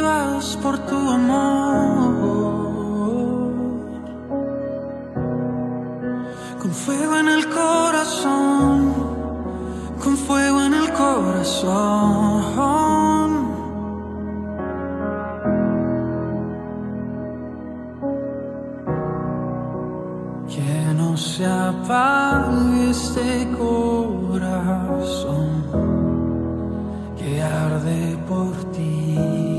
vivas por tu amor, con fuego en el corazón, con fuego en el corazón. Que no se apague este corazón que arde por ti.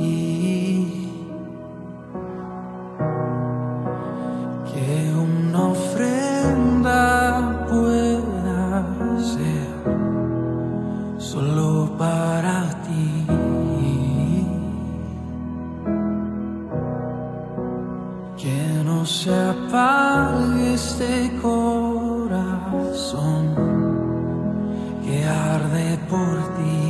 Que una ofrenda pueda ser solo para ti. Que no se apague este corazón que arde por ti.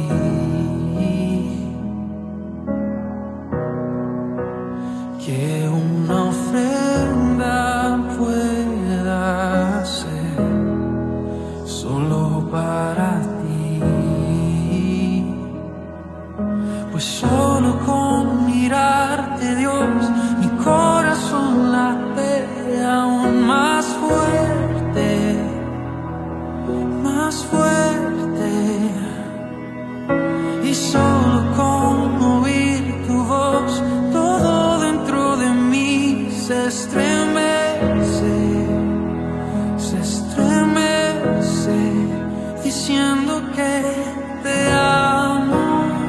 Que una ofrenda pueda ser solo para ti. Pues solo con mirarte, Dios, mi corazón late aún más fuerte, más fuerte. Y solo con oír tu voz, todo dentro de mí se estremece, diciendo que te amo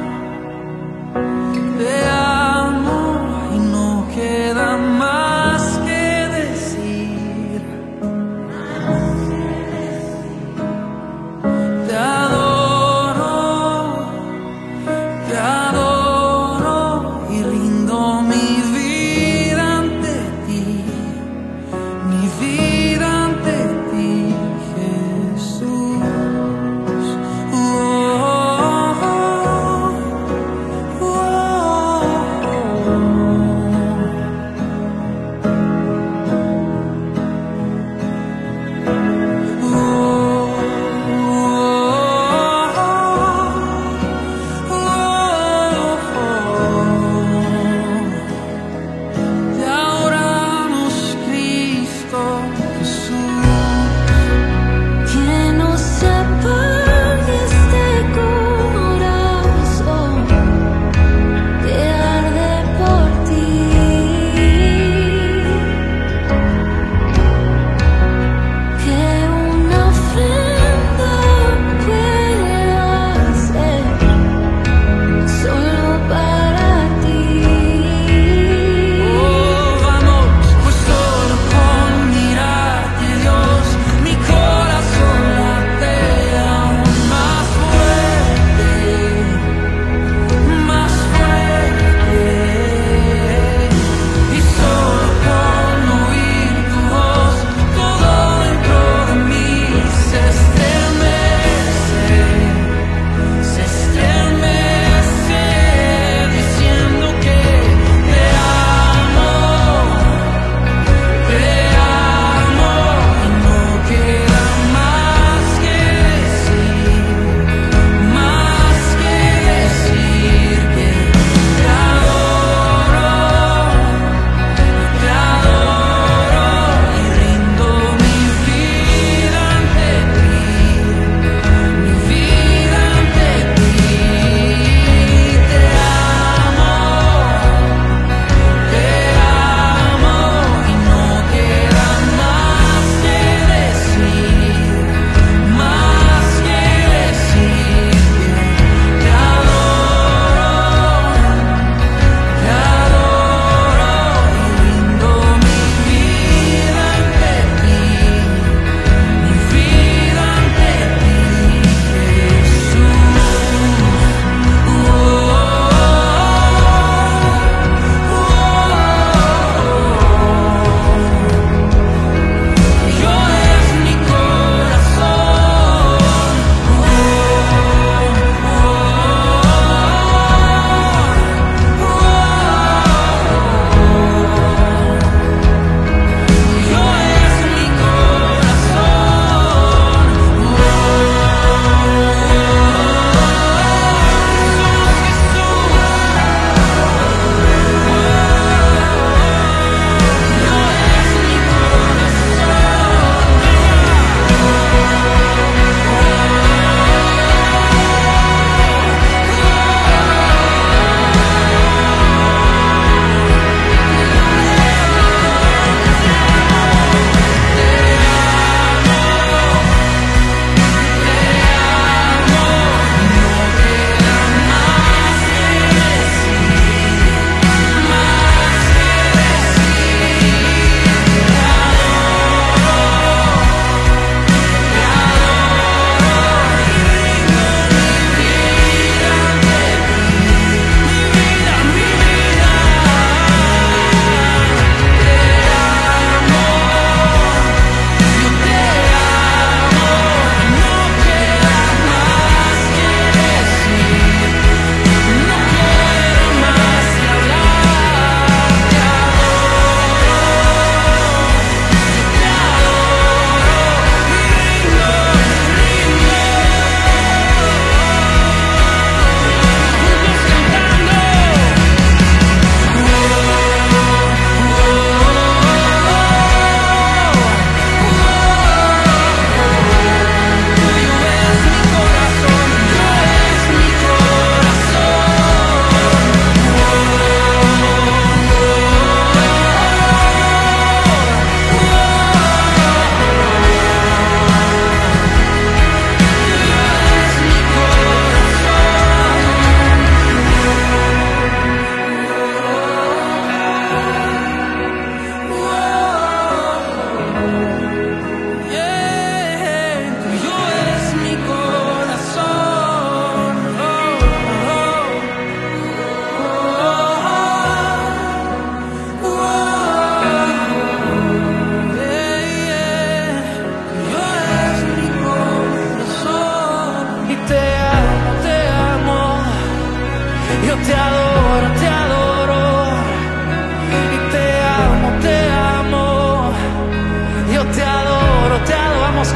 y no queda más que decir. Te adoro y rindo mi vida ante ti.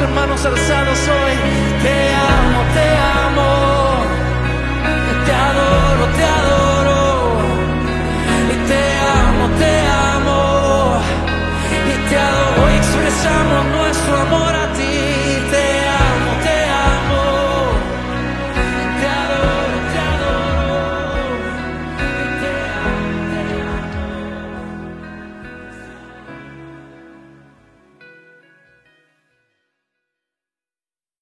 con manos alzadas hoy. Te amo.